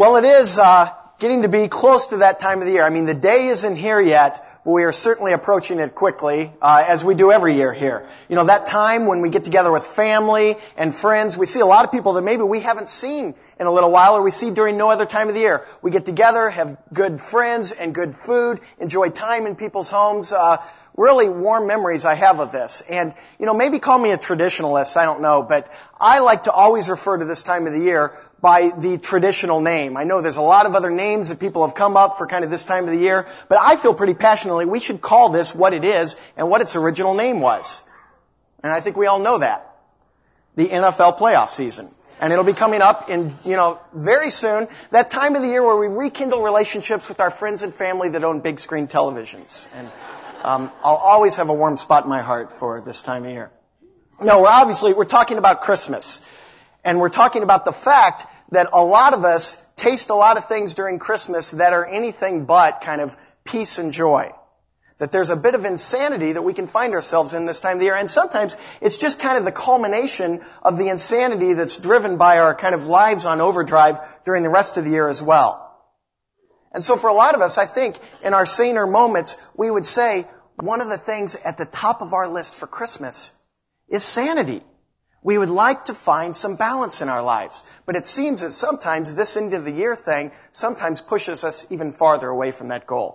Well, it is getting to be close to that time of the year. I mean, the day isn't here yet, but we are certainly approaching it quickly, as we do every year here. You know, that time when we get together with family and friends, we see a lot of people that maybe we haven't seen in a little while, or we see during no other time of the year. We get together, have good friends and good food, enjoy time in people's homes. Really warm memories I have of this. And, you know, maybe call me a traditionalist, I don't know, but I like to always refer to this time of the year by the traditional name. I know there's a lot of other names that people have come up for kind of this time of the year, but I feel pretty passionately we should call this what it is and what its original name was. And I think we all know that. The NFL playoff season. And it'll be coming up in, very soon, that time of the year where we rekindle relationships with our friends and family that own big screen televisions. And I'll always have a warm spot in my heart for this time of year. No, we're talking about Christmas. And we're talking about the fact that a lot of us taste a lot of things during Christmas that are anything but kind of peace and joy. That there's a bit of insanity that we can find ourselves in this time of the year. And sometimes it's just kind of the culmination of the insanity that's driven by our kind of lives on overdrive during the rest of the year as well. And so for a lot of us, I think in our saner moments, we would say one of the things at the top of our list for Christmas is sanity. We would like to find some balance in our lives. But it seems that sometimes this end of the year thing sometimes pushes us even farther away from that goal.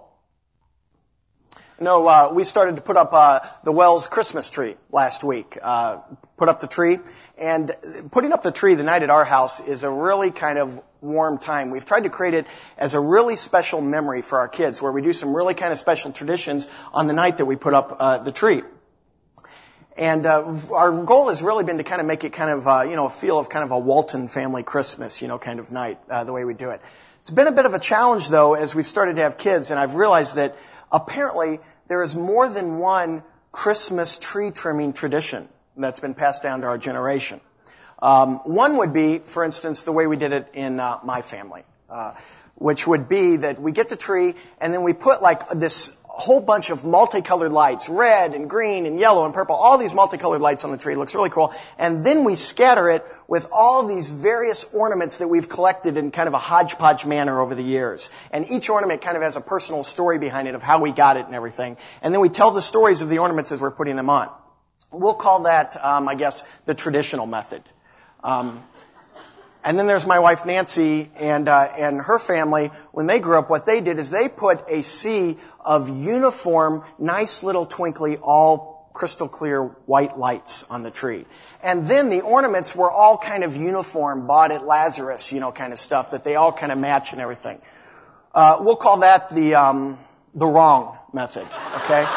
We started to put up the Wells Christmas tree last week. Put up the tree. And putting up the tree the night at our house is a really kind of warm time. We've tried to create it as a really special memory for our kids, where we do some really kind of special traditions on the night that we put up the tree. And our goal has really been to kind of make it kind of, a feel of kind of a Walton family Christmas, kind of night, the way we do it. It's been a bit of a challenge, though, as we've started to have kids, and I've realized that apparently there is more than one Christmas tree trimming tradition that's been passed down to our generation. One would be, for instance, the way we did it in my family, which would be that we get the tree and then we put like this whole bunch of multicolored lights, red and green and yellow and purple, all these multicolored lights on the tree. It looks really cool. And then we scatter it with all these various ornaments that we've collected in kind of a hodgepodge manner over the years. And each ornament kind of has a personal story behind it of how we got it and everything. And then we tell the stories of the ornaments as we're putting them on. We'll call that, the traditional method. And then there's my wife Nancy and her family. When they grew up, what they did is they put a sea of uniform, nice little twinkly, all crystal clear white lights on the tree. And then the ornaments were all kind of uniform, bought at Lazarus, kind of stuff that they all kind of match and everything. We'll call that the wrong method. Okay.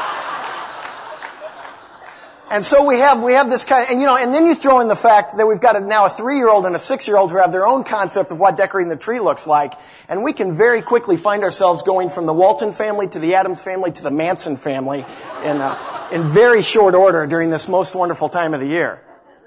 And so we have this kind of, and then you throw in the fact that we've got now a 3-year-old and a 6-year-old who have their own concept of what decorating the tree looks like. And we can very quickly find ourselves going from the Walton family to the Adams family to the Manson family in very short order during this most wonderful time of the year.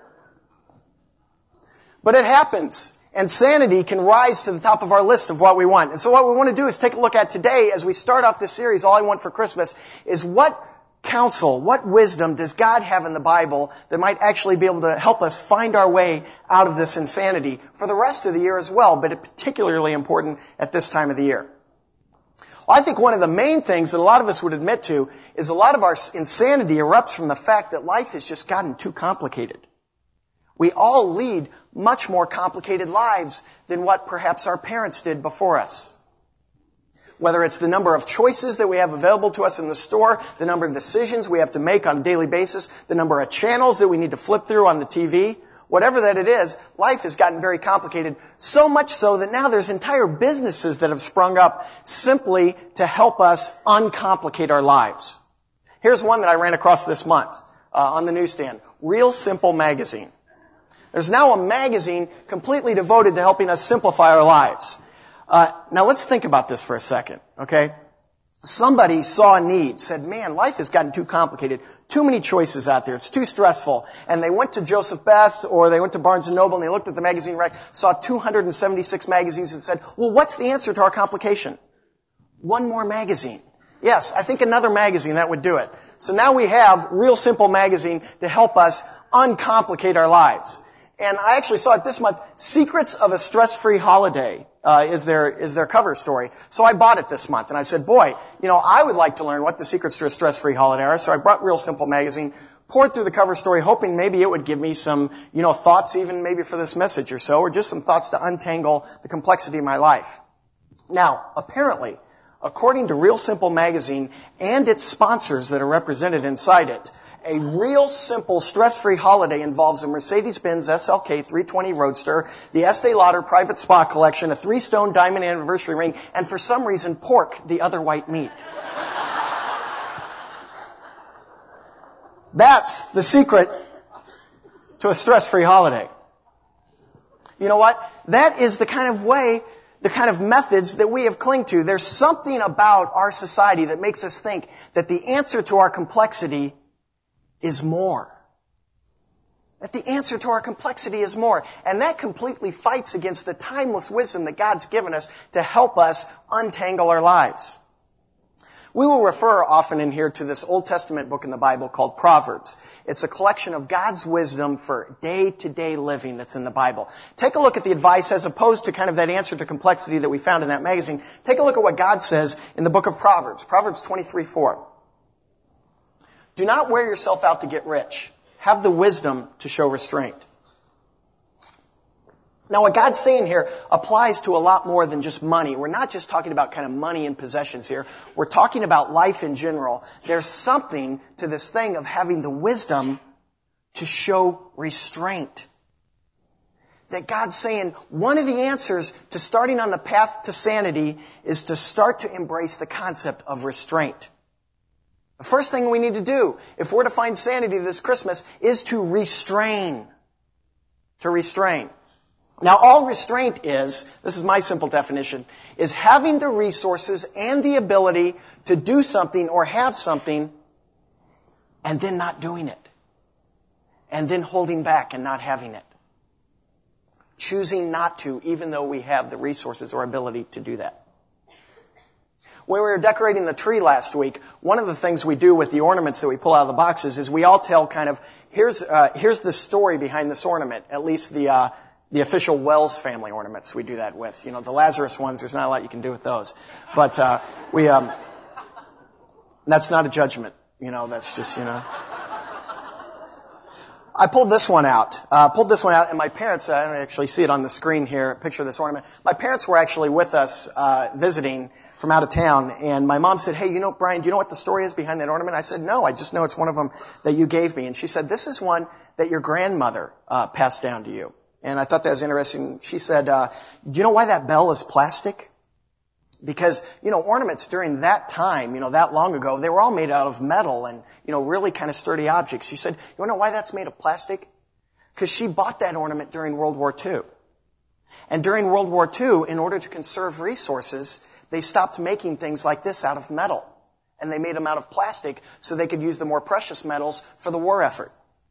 But it happens. And sanity can rise to the top of our list of what we want. And so what we want to do is take a look at today as we start off this series, All I Want for Christmas, is what counsel, what wisdom does God have in the Bible that might actually be able to help us find our way out of this insanity for the rest of the year as well, but it's particularly important at this time of the year. Well, I think one of the main things that a lot of us would admit to is a lot of our insanity erupts from the fact that life has just gotten too complicated. We all lead much more complicated lives than what perhaps our parents did before us. Whether it's the number of choices that we have available to us in the store, the number of decisions we have to make on a daily basis, the number of channels that we need to flip through on the TV, whatever that it is, life has gotten very complicated. So much so that now there's entire businesses that have sprung up simply to help us uncomplicate our lives. Here's one that I ran across this month on the newsstand. Real Simple Magazine. There's now a magazine completely devoted to helping us simplify our lives. Now let's think about this for a second, okay? Somebody saw a need, said, man, life has gotten too complicated, too many choices out there, it's too stressful. And they went to Joseph Beth or they went to Barnes & Noble and they looked at the magazine rack, saw 276 magazines and said, well, what's the answer to our complication? One more magazine. Yes, I think another magazine, that would do it. So now we have Real Simple Magazine to help us uncomplicate our lives. And I actually saw it this month. Secrets of a Stress-Free Holiday is their cover story. So I bought it this month, and I said, boy, I would like to learn what the secrets to a stress-free holiday are. So I brought Real Simple magazine, poured through the cover story, hoping maybe it would give me some, thoughts even maybe for this message or so, or just some thoughts to untangle the complexity of my life. Now, apparently, according to Real Simple magazine and its sponsors that are represented inside it, a real simple, stress-free holiday involves a Mercedes-Benz SLK 320 Roadster, the Estee Lauder Private Spa Collection, a 3-stone diamond anniversary ring, and for some reason, pork, the other white meat. That's the secret to a stress-free holiday. You know what? That is the kind of way, the kind of methods that we have clung to. There's something about our society that makes us think that the answer to our complexity is more. That the answer to our complexity is more. And that completely fights against the timeless wisdom that God's given us to help us untangle our lives. We will refer often in here to this Old Testament book in the Bible called Proverbs. It's a collection of God's wisdom for day-to-day living that's in the Bible. Take a look at the advice as opposed to kind of that answer to complexity that we found in that magazine. Take a look at what God says in the book of Proverbs. Proverbs 23:4. Do not wear yourself out to get rich. Have the wisdom to show restraint. Now, what God's saying here applies to a lot more than just money. We're not just talking about kind of money and possessions here. We're talking about life in general. There's something to this thing of having the wisdom to show restraint. That God's saying one of the answers to starting on the path to sanity is to start to embrace the concept of restraint. The first thing we need to do, if we're to find sanity this Christmas, is to restrain. To restrain. Now, all restraint is, this is my simple definition, is having the resources and the ability to do something or have something and then not doing it. And then holding back and not having it. Choosing not to, even though we have the resources or ability to do that. When we were decorating the tree last week, one of the things we do with the ornaments that we pull out of the boxes is we all tell kind of, here's the story behind this ornament, at least the official Wells family ornaments we do that with. The Lazarus ones, there's not a lot you can do with those. But that's not a judgment. That's just, I pulled this one out. And my parents, I don't actually see it on the screen here, a picture of this ornament. My parents were actually with us visiting from out of town, and my mom said, hey, Brian, do you know what the story is behind that ornament? I said, no, I just know it's one of them that you gave me. And she said, this is one that your grandmother passed down to you. And I thought that was interesting. She said, do you know why that bell is plastic? Because, ornaments during that time, that long ago, they were all made out of metal and, really kind of sturdy objects. She said, you want to know why that's made of plastic? Because she bought that ornament during World War II. And during World War II, in order to conserve resources, they stopped making things like this out of metal. And they made them out of plastic so they could use the more precious metals for the war effort.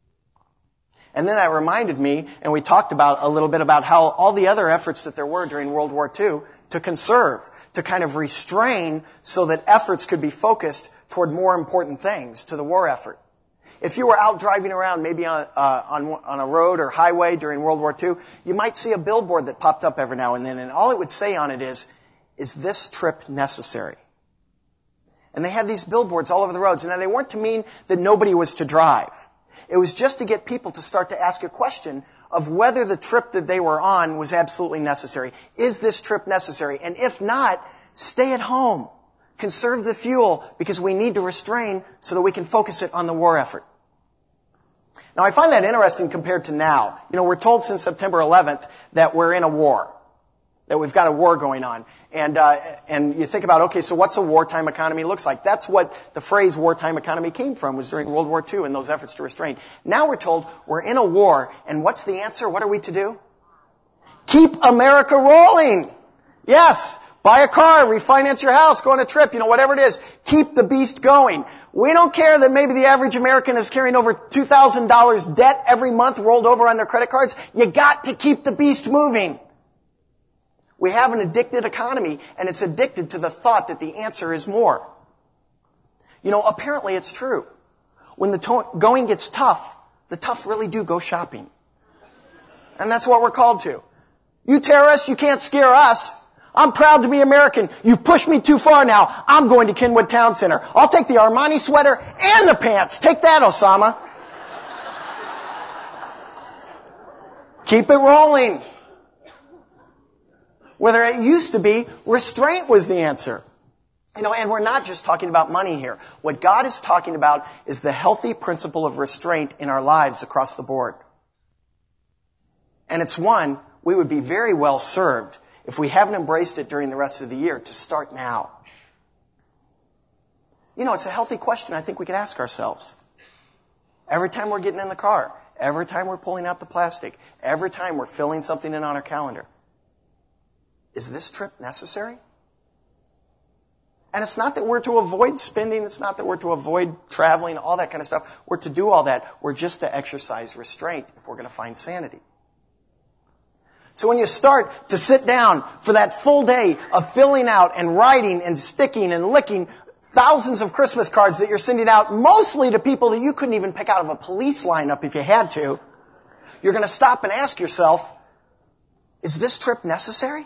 And then that reminded me, and we talked about a little bit about how all the other efforts that there were during World War II to conserve, to kind of restrain so that efforts could be focused toward more important things to the war effort. If you were out driving around maybe on a road or highway during World War II, you might see a billboard that popped up every now and then, and all it would say on it is this trip necessary? And they had these billboards all over the roads. Now, they weren't to mean that nobody was to drive. It was just to get people to start to ask a question of whether the trip that they were on was absolutely necessary. Is this trip necessary? And if not, stay at home. Conserve the fuel because we need to restrain so that we can focus it on the war effort. Now, I find that interesting compared to now. We're told since September 11th that we're in a war, that we've got a war going on. And you think about, okay, so what's a wartime economy looks like? That's what the phrase wartime economy came from, was during World War II and those efforts to restrain. Now we're told we're in a war, and what's the answer? What are we to do? Keep America rolling. Yes. Buy a car, refinance your house, go on a trip, whatever it is. Keep the beast going. We don't care that maybe the average American is carrying over $2,000 debt every month rolled over on their credit cards. You got to keep the beast moving. We have an addicted economy, and it's addicted to the thought that the answer is more. Apparently it's true. When the going gets tough, the tough really do go shopping. And that's what we're called to. You terrorists, you can't scare us. I'm proud to be American. You've pushed me too far now. I'm going to Kenwood Town Center. I'll take the Armani sweater and the pants. Take that, Osama. Keep it rolling. Whether it used to be, restraint was the answer. And we're not just talking about money here. What God is talking about is the healthy principle of restraint in our lives across the board. And it's one we would be very well served if we haven't embraced it during the rest of the year to start now. It's a healthy question I think we could ask ourselves. Every time we're getting in the car, every time we're pulling out the plastic, every time we're filling something in on our calendar. Is this trip necessary? And it's not that we're to avoid spending, it's not that we're to avoid traveling, all that kind of stuff. We're to do all that. We're just to exercise restraint if we're going to find sanity. So when you start to sit down for that full day of filling out and writing and sticking and licking thousands of Christmas cards that you're sending out, mostly to people that you couldn't even pick out of a police lineup if you had to, you're going to stop and ask yourself, is this trip necessary?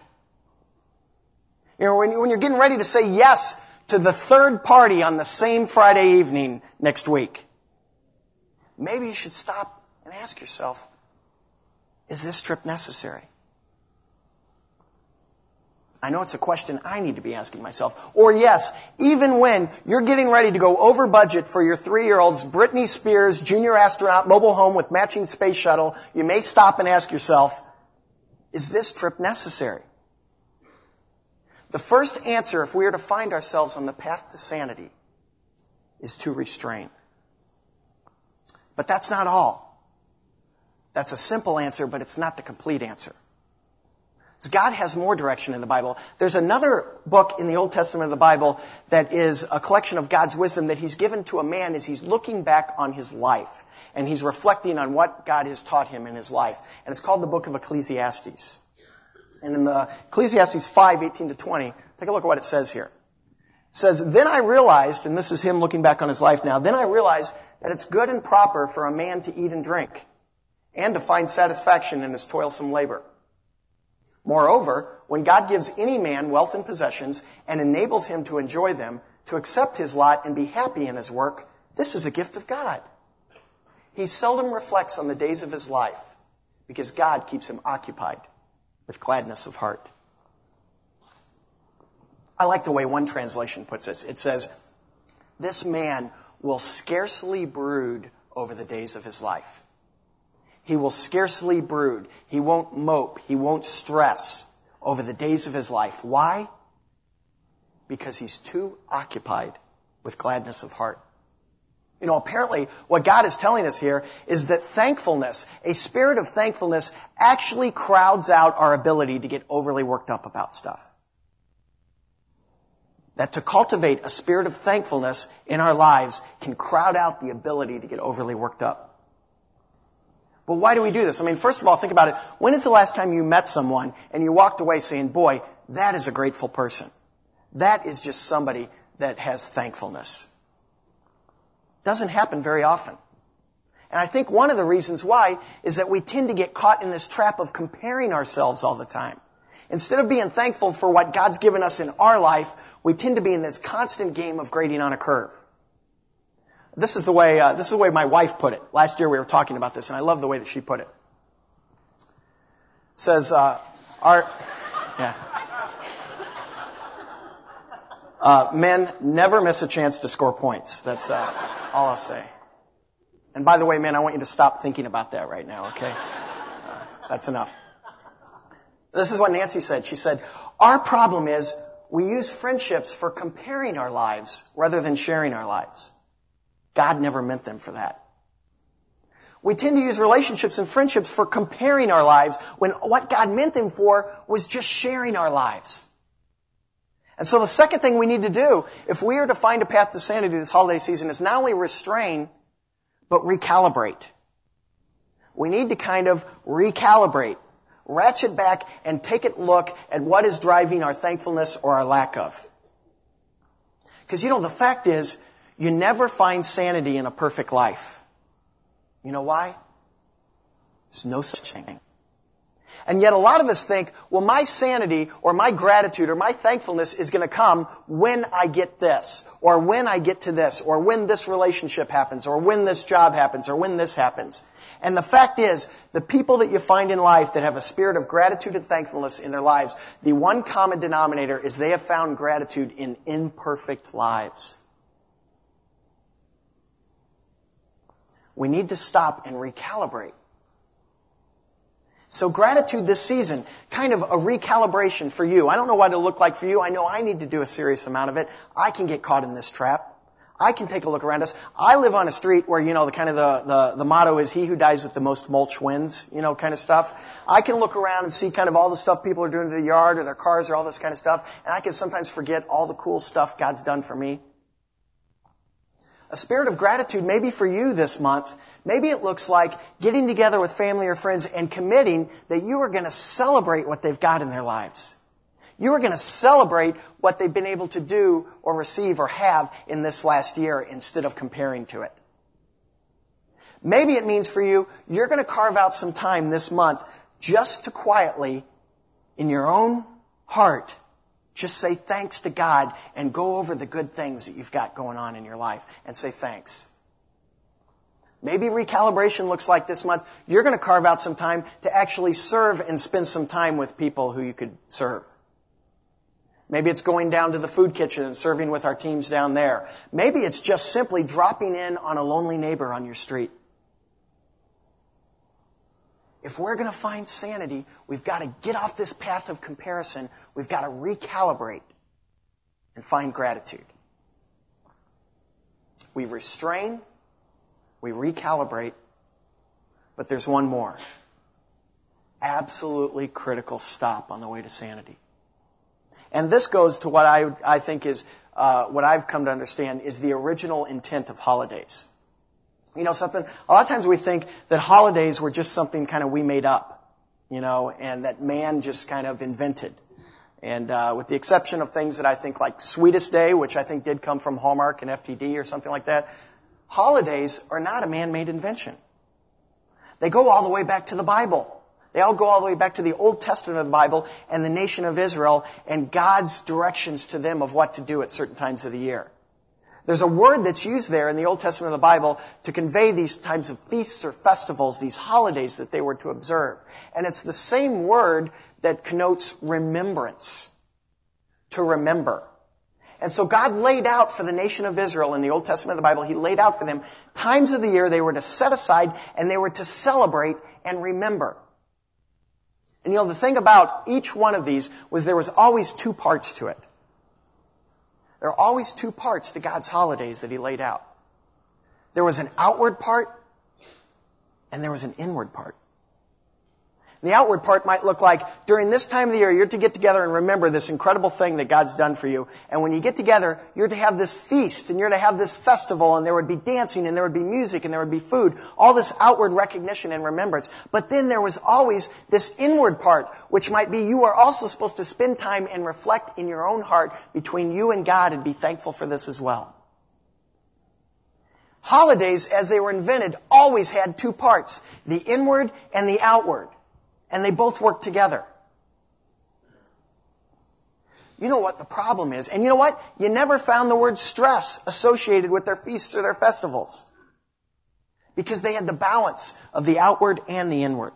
When you're getting ready to say yes to the third party on the same Friday evening next week, maybe you should stop and ask yourself, is this trip necessary? I know it's a question I need to be asking myself. Or yes, even when you're getting ready to go over budget for your 3-year-old's Britney Spears junior astronaut mobile home with matching space shuttle, you may stop and ask yourself, is this trip necessary? The first answer, if we are to find ourselves on the path to sanity, is to restrain. But that's not all. That's a simple answer, but it's not the complete answer. God has more direction in the Bible. There's another book in the Old Testament of the Bible that is a collection of God's wisdom that He's given to a man as he's looking back on his life. And he's reflecting on what God has taught him in his life. And it's called the book of Ecclesiastes. And in the Ecclesiastes 5:18-20, take a look at what it says here. It says, then I realized, and this is him looking back on his life now, then I realized that it's good and proper for a man to eat and drink, and to find satisfaction in his toilsome labor. Moreover, when God gives any man wealth and possessions and enables him to enjoy them, to accept his lot and be happy in his work, this is a gift of God. He seldom reflects on the days of his life because God keeps him occupied with gladness of heart. I like the way one translation puts this. It says, this man will scarcely brood over the days of his life. He will scarcely brood. He won't mope. He won't stress over the days of his life. Why? Because he's too occupied with gladness of heart. Apparently what God is telling us here is that thankfulness, a spirit of thankfulness, actually crowds out our ability to get overly worked up about stuff. That to cultivate a spirit of thankfulness in our lives can crowd out the ability to get overly worked up. But why do we do this? First of all, think about it. When is the last time you met someone and you walked away saying, boy, that is a grateful person. That is just somebody that has thankfulness. Doesn't happen very often. And I think one of the reasons why is that we tend to get caught in this trap of comparing ourselves all the time. Instead of being thankful for what God's given us in our life, we tend to be in this constant game of grading on a curve. This is the way my wife put it. Last year we were talking about this, and I love the way that she put it. It says, men never miss a chance to score points. That's all I'll say. And by the way, men, I want you to stop thinking about that right now, okay? That's enough. This is what Nancy said. She said, our problem is we use friendships for comparing our lives rather than sharing our lives. God never meant them for that. We tend to use relationships and friendships for comparing our lives when what God meant them for was just sharing our lives. And so the second thing we need to do, if we are to find a path to sanity this holiday season, is not only restrain, but recalibrate. We need to kind of recalibrate, ratchet back, and take a look at what is driving our thankfulness or our lack of. Because, the fact is, you never find sanity in a perfect life. You know why? There's no such thing. And yet a lot of us think, well, my sanity or my gratitude or my thankfulness is going to come when I get this, or when I get to this, or when this relationship happens, or when this job happens, or when this happens. And the fact is, the people that you find in life that have a spirit of gratitude and thankfulness in their lives, the one common denominator is they have found gratitude in imperfect lives. We need to stop and recalibrate. So gratitude this season, kind of a recalibration for you. I don't know what it'll look like for you. I know I need to do a serious amount of it. I can get caught in this trap. I can take a look around us. I live on a street where, the motto is he who dies with the most mulch wins, kind of stuff. I can look around and see kind of all the stuff people are doing to the yard or their cars or all this kind of stuff. And I can sometimes forget all the cool stuff God's done for me. A spirit of gratitude maybe for you this month. Maybe it looks like getting together with family or friends and committing that you are going to celebrate what they've got in their lives. You are going to celebrate what they've been able to do or receive or have in this last year instead of comparing to it. Maybe it means for you, you're going to carve out some time this month just to quietly, in your own heart, just say thanks to God and go over the good things that you've got going on in your life and say thanks. Maybe recalibration looks like this month, you're going to carve out some time to actually serve and spend some time with people who you could serve. Maybe it's going down to the food kitchen and serving with our teams down there. Maybe it's just simply dropping in on a lonely neighbor on your street. If we're going to find sanity, we've got to get off this path of comparison. We've got to recalibrate and find gratitude. We restrain, we recalibrate, but there's one more. Absolutely critical stop on the way to sanity. And this goes to what I think is, what I've come to understand is the original intent of holidays. You know something? A lot of times we think that holidays were just something kind of we made up, and that man just kind of invented. And with the exception of things that I think like Sweetest Day, which I think did come from Hallmark and FTD or something like that, holidays are not a man-made invention. They go all the way back to the Bible. They all go all the way back to the Old Testament of the Bible and the nation of Israel and God's directions to them of what to do at certain times of the year. There's a word that's used there in the Old Testament of the Bible to convey these types of feasts or festivals, these holidays that they were to observe. And it's the same word that connotes remembrance, to remember. And so God laid out for the nation of Israel in the Old Testament of the Bible, He laid out for them times of the year they were to set aside and they were to celebrate and remember. And the thing about each one of these was there was always two parts to it. There are always two parts to God's holidays that He laid out. There was an outward part, and there was an inward part. And the outward part might look like, during this time of the year, you're to get together and remember this incredible thing that God's done for you. And when you get together, you're to have this feast, and you're to have this festival, and there would be dancing, and there would be music, and there would be food. All this outward recognition and remembrance. But then there was always this inward part, which might be you are also supposed to spend time and reflect in your own heart between you and God and be thankful for this as well. Holidays, as they were invented, always had two parts, the inward and the outward. And they both work together. You know what the problem is? And you know what? You never found the word stress associated with their feasts or their festivals. Because they had the balance of the outward and the inward.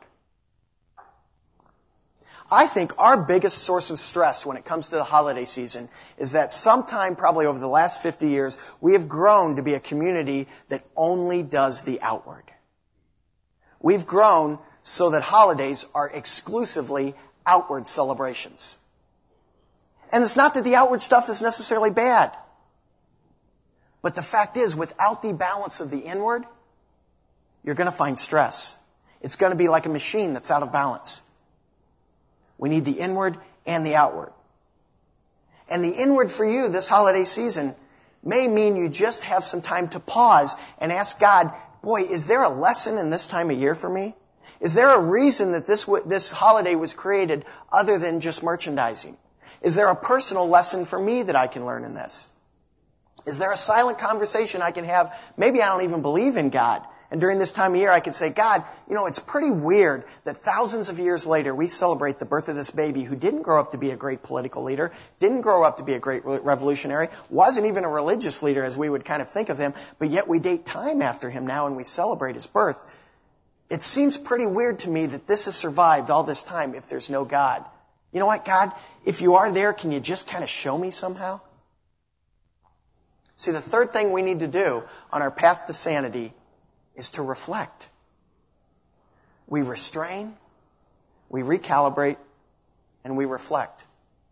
I think our biggest source of stress when it comes to the holiday season is that sometime probably over the last 50 years, we have grown to be a community that only does the outward. We've grown so that holidays are exclusively outward celebrations. And it's not that the outward stuff is necessarily bad. But the fact is, without the balance of the inward, you're going to find stress. It's going to be like a machine that's out of balance. We need the inward and the outward. And the inward for you this holiday season may mean you just have some time to pause and ask God, boy, is there a lesson in this time of year for me? Is there a reason that this holiday was created other than just merchandising? Is there a personal lesson for me that I can learn in this? Is there a silent conversation I can have? Maybe I don't even believe in God, And during this time of year, I could say, God, it's pretty weird that thousands of years later, we celebrate the birth of this baby who didn't grow up to be a great political leader, didn't grow up to be a great revolutionary, wasn't even a religious leader as we would kind of think of him, but yet we date time after him now and we celebrate his birth. It seems pretty weird to me that this has survived all this time if there's no God. You know what, God? If you are there, can you just kind of show me somehow? See, the third thing we need to do on our path to sanity is to reflect. We restrain, we recalibrate, and we reflect.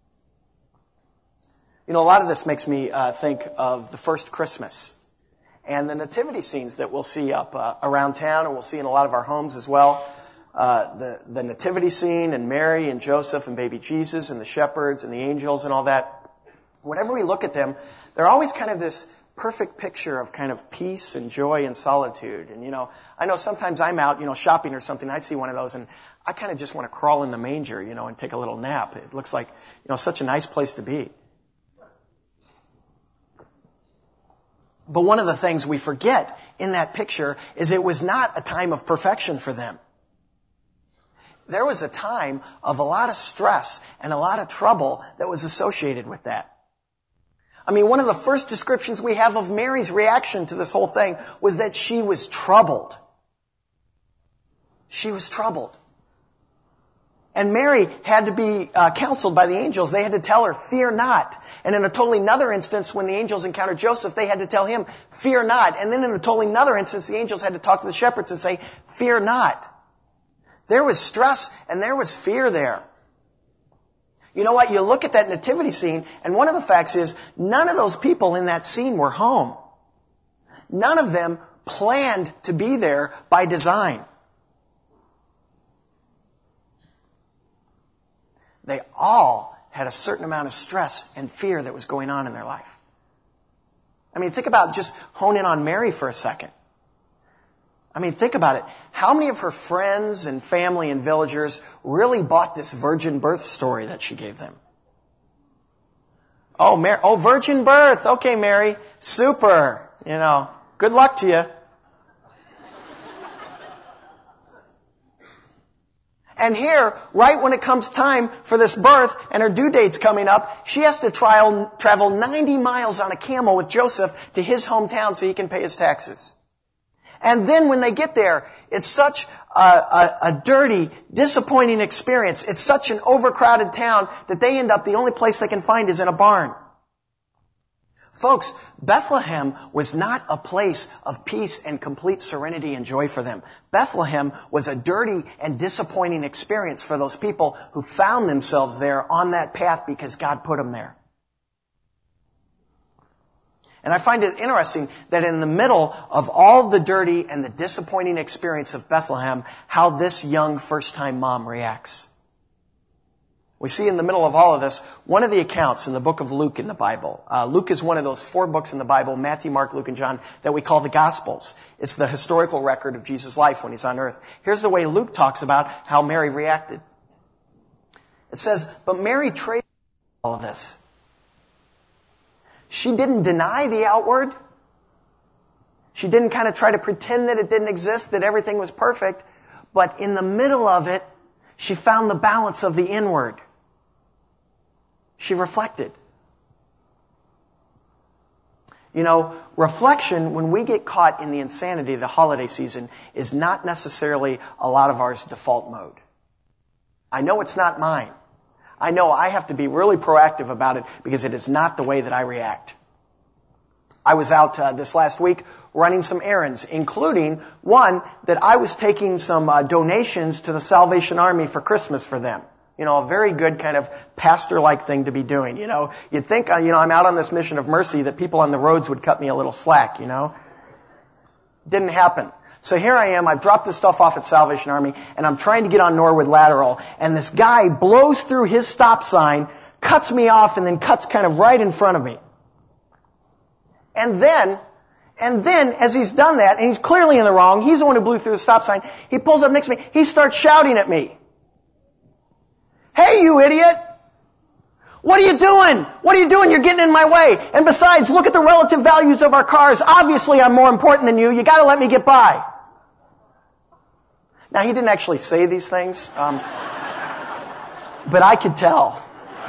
A lot of this makes me think of the first Christmas and the nativity scenes that we'll see up around town, and we'll see in a lot of our homes as well. The nativity scene and Mary and Joseph and baby Jesus and the shepherds and the angels and all that. Whenever we look at them, they're always kind of this perfect picture of kind of peace and joy and solitude. And, I know sometimes I'm out, shopping or something, I see one of those and I kind of just want to crawl in the manger, and take a little nap. It looks like, such a nice place to be. But one of the things we forget in that picture is it was not a time of perfection for them. There was a time of a lot of stress and a lot of trouble that was associated with that. One of the first descriptions we have of Mary's reaction to this whole thing was that she was troubled. She was troubled. And Mary had to be counseled by the angels. They had to tell her, fear not. And in a totally another instance, when the angels encountered Joseph, they had to tell him, fear not. And then in a totally another instance, the angels had to talk to the shepherds and say, fear not. There was stress and there was fear there. You know what? You look at that nativity scene, and one of the facts is none of those people in that scene were home. None of them planned to be there by design. They all had a certain amount of stress and fear that was going on in their life. Think about, just hone in on Mary for a second. Think about it. How many of her friends and family and villagers really bought this virgin birth story that she gave them? Oh, virgin birth. Okay, Mary. Super. Good luck to you. And here, right when it comes time for this birth and her due date's coming up, she has to travel 90 miles on a camel with Joseph to his hometown so he can pay his taxes. And then when they get there, it's such a dirty, disappointing experience. It's such an overcrowded town that they end up, the only place they can find is in a barn. Folks, Bethlehem was not a place of peace and complete serenity and joy for them. Bethlehem was a dirty and disappointing experience for those people who found themselves there on that path because God put them there. And I find it interesting that in the middle of all the dirty and the disappointing experience of Bethlehem, how this young first-time mom reacts. We see in the middle of all of this, one of the accounts in the book of Luke in the Bible. Luke is one of those 4 books in the Bible, Matthew, Mark, Luke, and John, that we call the Gospels. It's the historical record of Jesus' life when he's on earth. Here's the way Luke talks about how Mary reacted. It says, but Mary traded all of this. She didn't deny the outward. She didn't kind of try to pretend that it didn't exist, that everything was perfect. But in the middle of it, she found the balance of the inward. She reflected. Reflection, when we get caught in the insanity of the holiday season, is not necessarily a lot of ours default mode. I know it's not mine. I know I have to be really proactive about it because it is not the way that I react. I was out this last week running some errands, including one that I was taking some donations to the Salvation Army for Christmas for them. A very good kind of pastor-like thing to be doing. You'd think, I'm out on this mission of mercy that people on the roads would cut me a little slack, Didn't happen. So here I am, I've dropped this stuff off at Salvation Army, and I'm trying to get on Norwood Lateral, and this guy blows through his stop sign, cuts me off, and then cuts kind of right in front of me. And then, as he's done that, and he's clearly in the wrong, he's the one who blew through the stop sign, he pulls up next to me, he starts shouting at me. Hey, you idiot! What are you doing? What are you doing? You're getting in my way. And besides, look at the relative values of our cars. Obviously, I'm more important than you. You gotta let me get by. Now, he didn't actually say these things, but I could tell.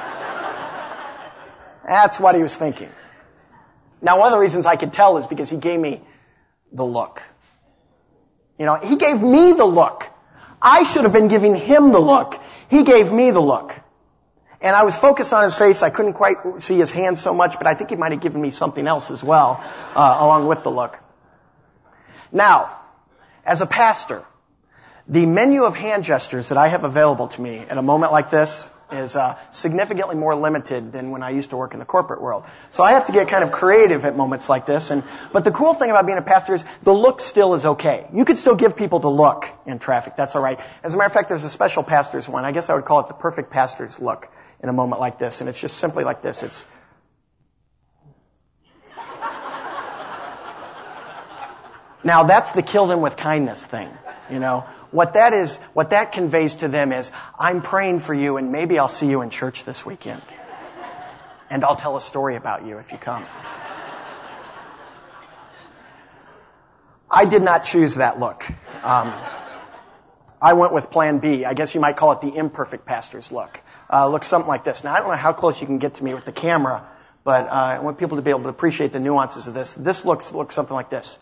That's what he was thinking. Now, one of the reasons I could tell is because he gave me the look. You know, he gave me the look. I should have been giving him the look. He gave me the look. And I was focused on his face. I couldn't quite see his hands so much, but I think he might have given me something else as well, along with the look. Now, as a pastor, the menu of hand gestures that I have available to me at a moment like this is significantly more limited than when I used to work in the corporate world. So I have to get kind of creative at moments like this. But the cool thing about being a pastor is the look still is okay. You could still give people the look in traffic. That's all right. As a matter of fact, there's a special pastor's one. I guess I would call it the perfect pastor's look in a moment like this. And it's just simply like this. It's now that's the kill them with kindness thing, you know. What that conveys to them is, I'm praying for you and maybe I'll see you in church this weekend. And I'll tell a story about you if you come. I did not choose that look. I went with plan B. I guess you might call it the imperfect pastor's look. Looks something like this. Now, I don't know how close you can get to me with the camera, but I want people to be able to appreciate the nuances of this. This looks something like this.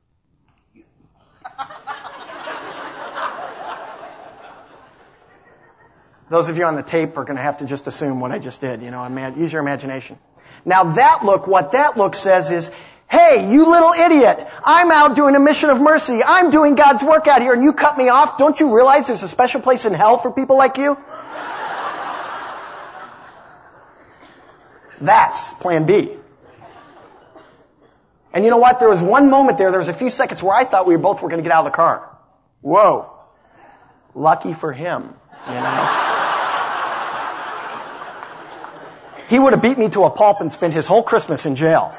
Those of you on the tape are going to have to just assume what I just did. You know, use your imagination. Now what that look says is, hey, you little idiot, I'm out doing a mission of mercy. I'm doing God's work out here and you cut me off. Don't you realize there's a special place in hell for people like you? That's plan B. And you know what? There was one moment there was a few seconds where I thought we both were going to get out of the car. Whoa. Lucky for him, you know. He would have beat me to a pulp and spent his whole Christmas in jail.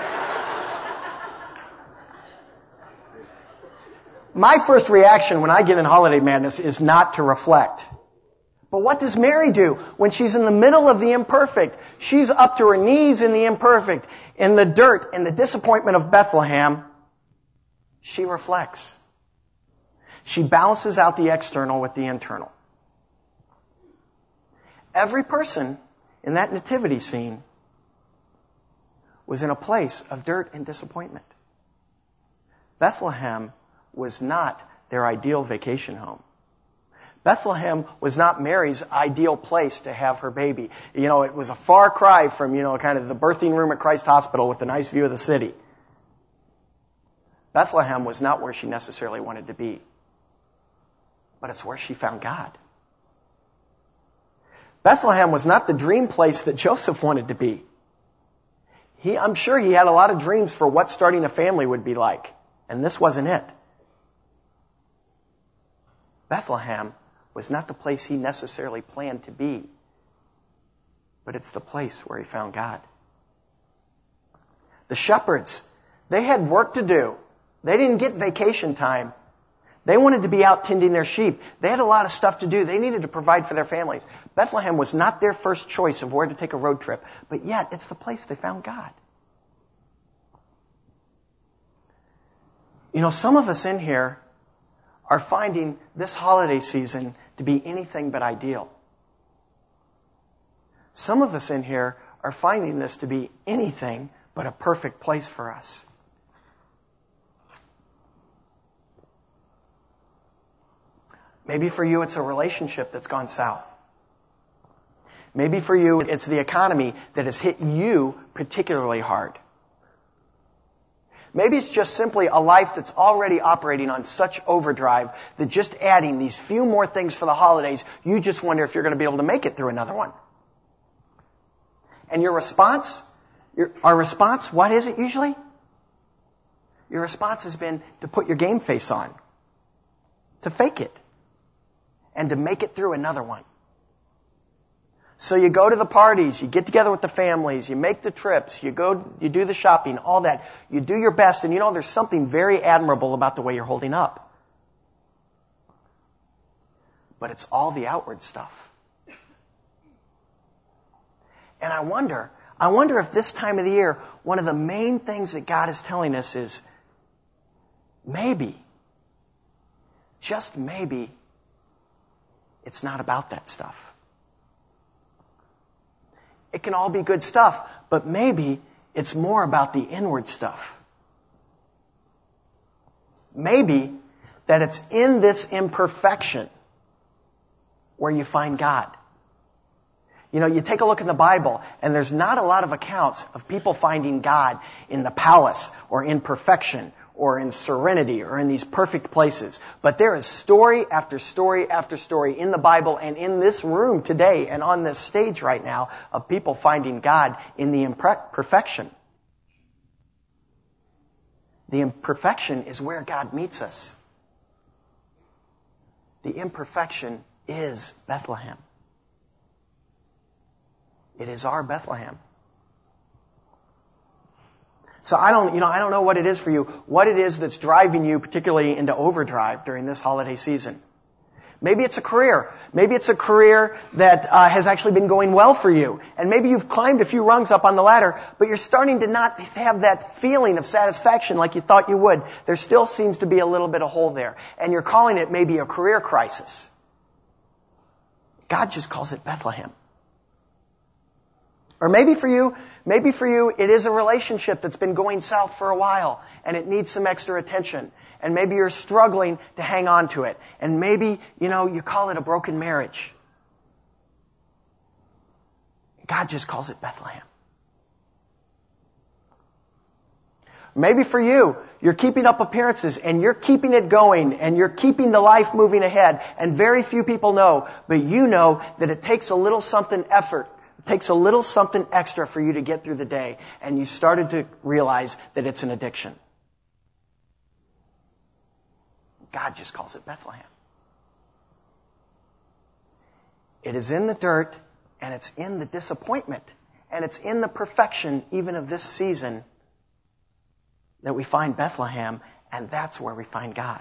My first reaction when I get in holiday madness is not to reflect. But what does Mary do when she's in the middle of the imperfect? She's up to her knees in the imperfect, in the dirt, in the disappointment of Bethlehem. She reflects. She balances out the external with the internal. Every person in that nativity scene was in a place of dirt and disappointment. Bethlehem was not their ideal vacation home. Bethlehem was not Mary's ideal place to have her baby. You know, it was a far cry from, you know, kind of the birthing room at Christ Hospital with a nice view of the city. Bethlehem was not where she necessarily wanted to be. But it's where she found God. Bethlehem was not the dream place that Joseph wanted to be. I'm sure he had a lot of dreams for what starting a family would be like. And this wasn't it. Bethlehem was not the place he necessarily planned to be. But it's the place where he found God. The shepherds, they had work to do. They didn't get vacation time. They wanted to be out tending their sheep. They had a lot of stuff to do. They needed to provide for their families. Bethlehem was not their first choice of where to take a road trip, but yet it's the place they found God. You know, some of us in here are finding this holiday season to be anything but ideal. Some of us in here are finding this to be anything but a perfect place for us. Maybe for you it's a relationship that's gone south. Maybe for you it's the economy that has hit you particularly hard. Maybe it's just simply a life that's already operating on such overdrive that just adding these few more things for the holidays, you just wonder if you're going to be able to make it through another one. And your response, our response, what is it usually? Your response has been to put your game face on, to fake it, and to make it through another one. So you go to the parties, you get together with the families, you make the trips, you do the shopping, all that. You do your best, and you know there's something very admirable about the way you're holding up. But it's all the outward stuff. And I wonder if this time of the year, one of the main things that God is telling us is, maybe, just maybe, it's not about that stuff. It can all be good stuff, but maybe it's more about the inward stuff. Maybe that it's in this imperfection where you find God. You know, you take a look in the Bible, and there's not a lot of accounts of people finding God in the palace or in perfection or in serenity or in these perfect places. But there is story after story after story in the Bible and in this room today and on this stage right now of people finding God in the imperfection. The imperfection is where God meets us. The imperfection is Bethlehem. It is our Bethlehem. So I don't know what it is for you, what it is that's driving you particularly into overdrive during this holiday season. Maybe it's a career. Maybe it's a career that has actually been going well for you. And maybe you've climbed a few rungs up on the ladder, but you're starting to not have that feeling of satisfaction like you thought you would. There still seems to be a little bit of hole there. And you're calling it maybe a career crisis. God just calls it Bethlehem. Or maybe for you, it is a relationship that's been going south for a while and it needs some extra attention. And maybe you're struggling to hang on to it. And maybe, you call it a broken marriage. God just calls it Bethlehem. Maybe for you, you're keeping up appearances and you're keeping it going and you're keeping the life moving ahead. And very few people know, but you know that it takes a little something effort. It takes a little something extra for you to get through the day. And you started to realize that it's an addiction. God just calls it Bethlehem. It is in the dirt, and it's in the disappointment, and it's in the perfection even of this season that we find Bethlehem, and that's where we find God.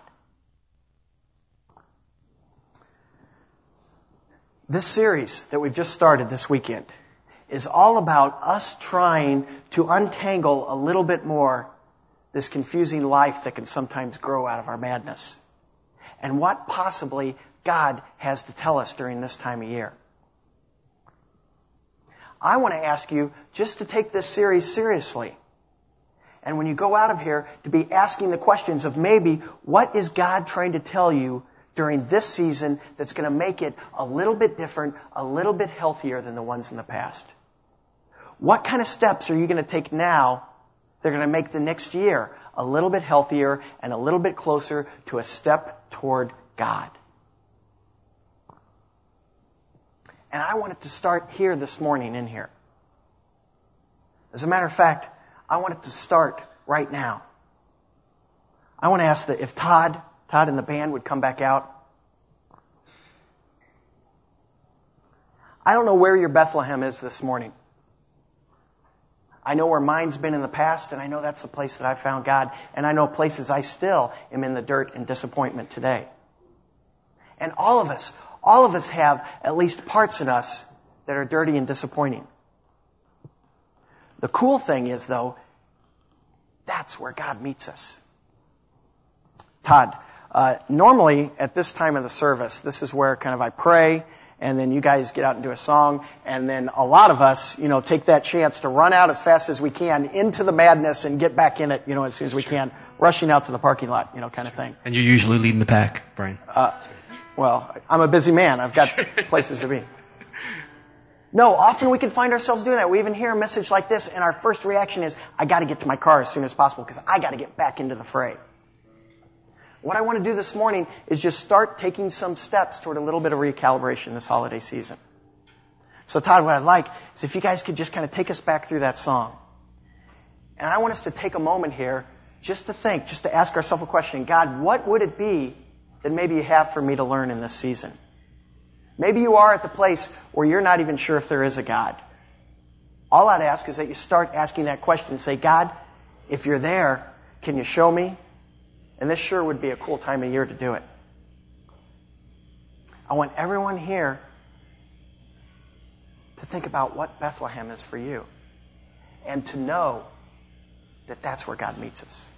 This series that we've just started this weekend is all about us trying to untangle a little bit more this confusing life that can sometimes grow out of our madness. And what possibly God has to tell us during this time of year. I want to ask you just to take this series seriously. And when you go out of here, to be asking the questions of maybe, what is God trying to tell you during this season that's going to make it a little bit different, a little bit healthier than the ones in the past? What kind of steps are you going to take now that are going to make the next year a little bit healthier and a little bit closer to a step toward God? And I wanted to start here this morning in here. As a matter of fact, I wanted to start right now. I want to ask that if Todd and the band would come back out. I don't know where your Bethlehem is this morning. I know where mine's been in the past, and I know that's the place that I found God. And I know places I still am in the dirt and disappointment today. And all of us have at least parts in us that are dirty and disappointing. The cool thing is, though, that's where God meets us. Todd, normally at this time of the service, this is where kind of I pray, and then you guys get out and do a song, and then a lot of us, take that chance to run out as fast as we can into the madness and get back in it, as soon as we can, rushing out to the parking lot, kind of thing. And you're usually leading the pack, Brian. Well, I'm a busy man. I've got places to be. No, often we can find ourselves doing that. We even hear a message like this, and our first reaction is, I got to get to my car as soon as possible because I got to get back into the fray. What I want to do this morning is just start taking some steps toward a little bit of recalibration this holiday season. So Todd, what I'd like is if you guys could just kind of take us back through that song. And I want us to take a moment here just to think, just to ask ourselves a question. God, what would it be that maybe you have for me to learn in this season? Maybe you are at the place where you're not even sure if there is a God. All I'd ask is that you start asking that question and say, God, if you're there, can you show me? And this sure would be a cool time of year to do it. I want everyone here to think about what Bethlehem is for you and to know that that's where God meets us.